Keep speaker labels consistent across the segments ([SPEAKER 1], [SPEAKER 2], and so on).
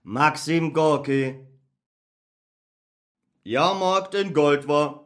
[SPEAKER 1] Maxim Gorki. Jahrmarkt in Goldwa.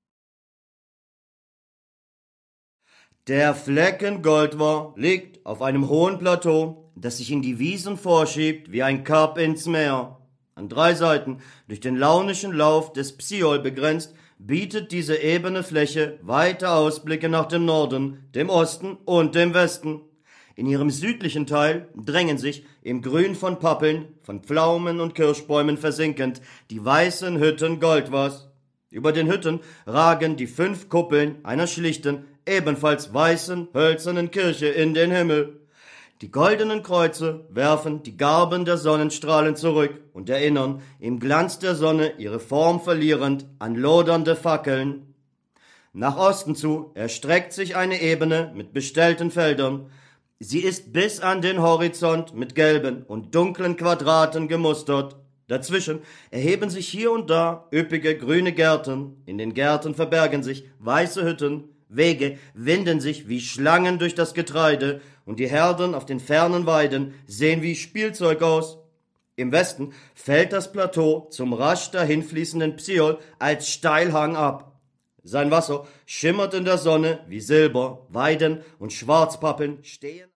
[SPEAKER 1] Der Flecken Goldwa liegt auf einem hohen Plateau, das sich in die Wiesen vorschiebt wie ein Kap ins Meer. An 3 Seiten, durch den launischen Lauf des Psiol begrenzt, bietet diese ebene Fläche weite Ausblicke nach dem Norden, dem Osten und dem Westen. In ihrem südlichen Teil drängen sich, im Grün von Pappeln, von Pflaumen und Kirschbäumen versinkend, die weißen Hütten Goldwas. Über den Hütten ragen die 5 Kuppeln einer schlichten, ebenfalls weißen, hölzernen Kirche in den Himmel. Die goldenen Kreuze werfen die Garben der Sonnenstrahlen zurück und erinnern, im Glanz der Sonne ihre Form verlierend, an lodernde Fackeln. Nach Osten zu erstreckt sich eine Ebene mit bestellten Feldern. Sie ist bis an den Horizont mit gelben und dunklen Quadraten gemustert. Dazwischen erheben sich hier und da üppige grüne Gärten. In den Gärten verbergen sich weiße Hütten. Wege winden sich wie Schlangen durch das Getreide, und die Herden auf den fernen Weiden sehen wie Spielzeug aus. Im Westen fällt das Plateau zum rasch dahinfließenden Psiol als Steilhang ab. Sein Wasser schimmert in der Sonne wie Silber, Weiden und Schwarzpappeln stehen